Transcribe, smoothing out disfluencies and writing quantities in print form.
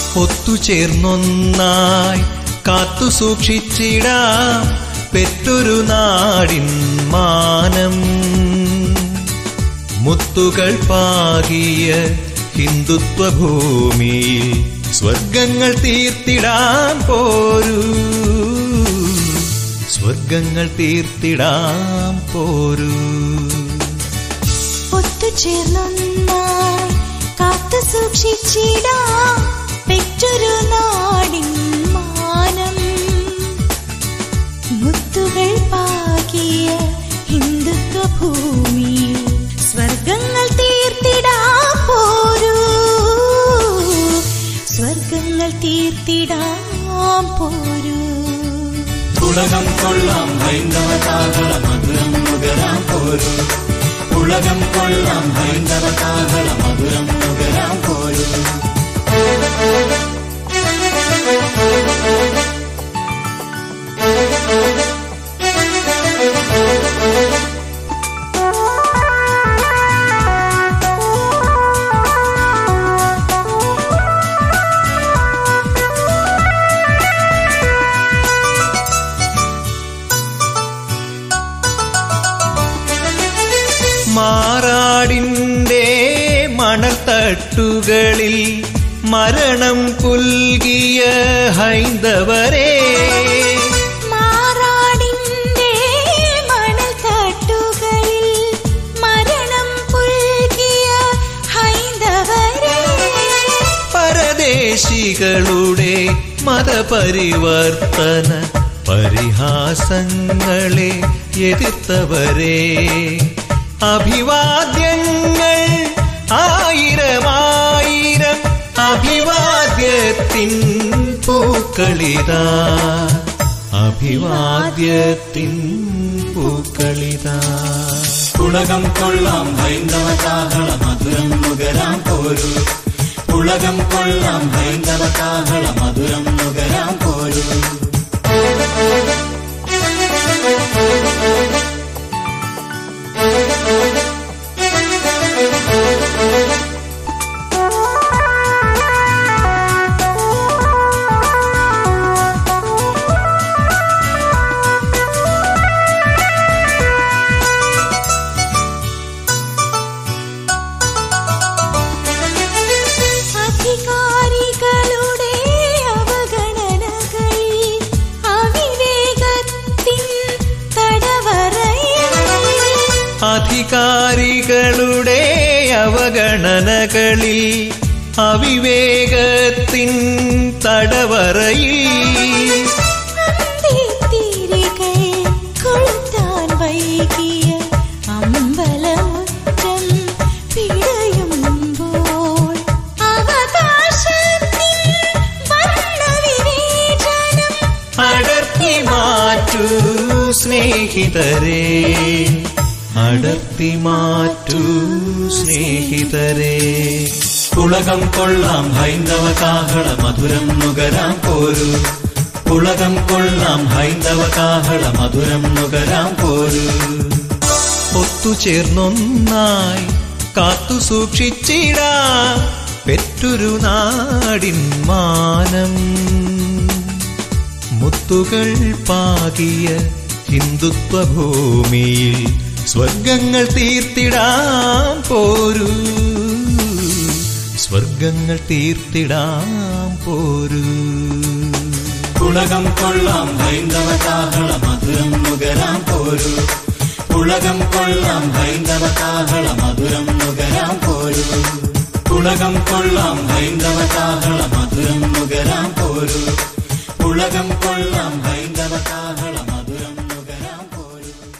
ഒത്തുചേർന്നൊന്നായി കാത്തു സൂക്ഷിച്ചിടാം പെറ്റൊരു നാടിൻ മാനം. മുത്തുകൾ പാകിയ ഹിന്ദുത്വ ഭൂമിയിൽ സ്വർഗങ്ങൾ തീർത്തിടാൻ പോരൂ, സ്വർഗങ്ങൾ തീർത്തിടാൻ പോരൂ. ഒത്തുചേർന്നൊന്നായി കാത്തു സൂക്ഷിച്ചിടാം പെറ്റൊരു നാടിൻ മാനം. മുത്തുകൾ പാകിയ ഹിന്ദുത്വ ഭൂമിയിൽ സ്വർഗങ്ങൾ തീർത്തിടാൻ പോരൂ, സ്വർഗങ്ങൾ തീർത്തിടാൻ പോരൂ. ഉലകം കൊള്ളാം ഹൈന്ദവ കാഹള മധുരം നുകരാൻ പോരൂ, ഉലകം കൊള്ളാം ഹൈന്ദവ കാഹള മധുരം നുകരാൻ പോരൂ. മാറാടിന്റെ മണൽത്തട്ടുകളിൽ മരണം പുൽകിയ ഹൈന്ദവരെ, മാറാടിന്റെ മണൽത്തട്ടുകളിൽ മരണം പുൽകിയ ഹൈന്ദവരെ, പരദേശികളുടെ മതപരിവർത്തന പരിഹാസങ്ങളെ എതിർത്തവരെ, അഭിവാദ്യങ്ങൾ ആയിരമായിരം അഭിവാദ്യത്തിൻ പൂക്കളിതാ, അഭിവാദ്യത്തിൻ പൂക്കളിതാ. ഉലകം കൊള്ളാം ഹൈന്ദവ കാഹള മധുരം നുകരാൻ പോരൂ, ഉലകം കൊള്ളാം ഹൈന്ദവ കാഹള മധുരം നുകരാൻ പോരൂ. അധികാരികളുടെ അവഗണനകളിൽ അവിവേകത്തിൻ തടവറയിൽ, അധികാരികളുടെ അവഗണനകളിൽ അവിവേകത്തിൻ തടവറയിൽ, അന്തിത്തിരികൾ കൊളുത്താൻ വൈകിയ അമ്പലമുറ്റം പിടയുമ്പോൾ, അവകാശത്തിൻ വർണ്ണവിവേചനം അടർത്തി മാറ്റൂ സ്നേഹിതരെ, അടർത്തി മാറ്റൂ സ്നേഹിതരെ. ഉലകം കൊള്ളാം ഹൈന്ദവ കാഹള മധുരം നുകരാൻ പോരൂ, ഉലകം കൊള്ളാം ഹൈന്ദവ കാഹള മധുരം നുകരാൻ പോരൂ. ഒത്തുചേർന്നൊന്നായി കാത്തു സൂക്ഷിച്ചിടാം പെറ്റൊരു നാടിൻ മാനം. മുത്തുകൾ പാകിയ ഹിന്ദുത്വ ഭൂമിയിൽ സ്വർഗങ്ങൾ തീർത്തിടാൻ പോരൂ, സ്വർഗങ്ങൾ തീർത്തിടാൻ പോരൂ. ഉലകം കൊള്ളാം ഹൈന്ദവ കാഹള മധുരം നുകരാൻ പോരൂ, ഉലകം കൊള്ളാം ഹൈന്ദവ കാഹള മധുരം നുകരാൻ പോരൂ, ഉലകം കൊള്ളാം ഹൈന്ദവ കാഹള മധുരം നുകരാൻ പോരൂ, ഉലകം കൊള്ളാം ഹൈന്ദവ കാഹള